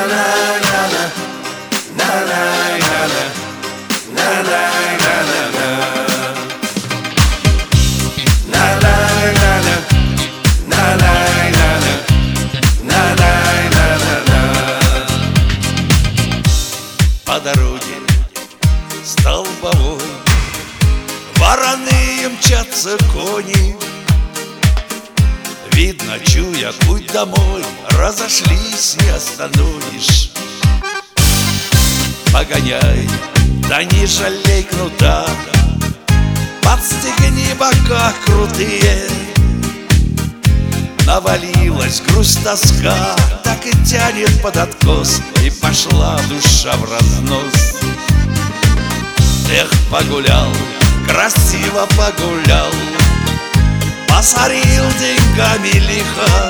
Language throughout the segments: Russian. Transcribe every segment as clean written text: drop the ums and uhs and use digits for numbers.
По дороге столбовой вороные мчатся кони. Видно, чуя путь домой, разошлись, не остановишь. Погоняй, да не жалей кнута, подстегни бока крутые. Навалилась грусть, тоска, так и тянет под откос, и пошла душа в разнос. Эх, погулял, красиво погулял, посорил деньгами лихо,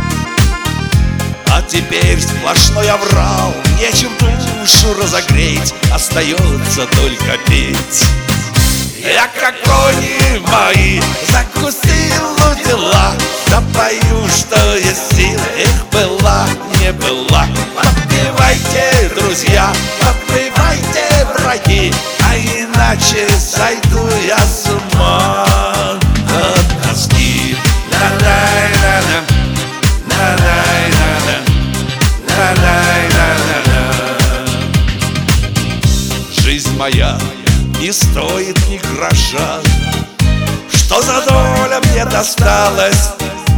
а теперь сплошной оврал, нечем душу разогреть, остается только петь. Я, как кони мои, закусил у дела, да пою, что есть сил. Эх, была, не была. Подпевайте, друзья, подпевайте, враги, а иначе сойду я с ума от тоски. Ла-лай-ла-ла, ла-лай-ла-ла, ла-лай-ла-ла. Жизнь моя не стоит ни гроша, что за доля мне досталась?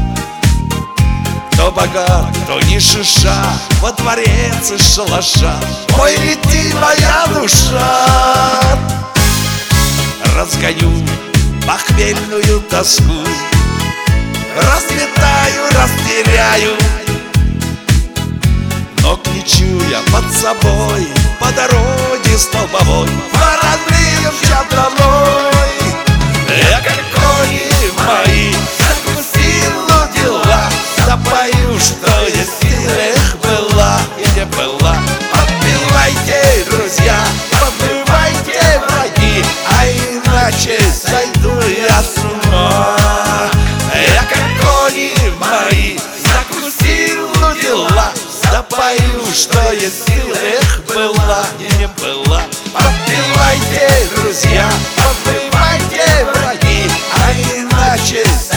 Кто богат, кто не шиша, во дворец и шалаша. Ой, лети, моя душа! Разгоню похмельную тоску, расметаю, растеряю, но кричу я под собой по дороге столбовой. Вороные мчат домой. Я, как кони мои, закусил у дела, да пою, что есть сил. Эх, была и не была. Подпевайте, друзья, подпевайте, враги, а иначе сойду я с ума. Я, как кони мои, закусил у дела, да пою, что есть сил. Эх, была и не была. Подпевайте, друзья, подпевайте, враги, а иначе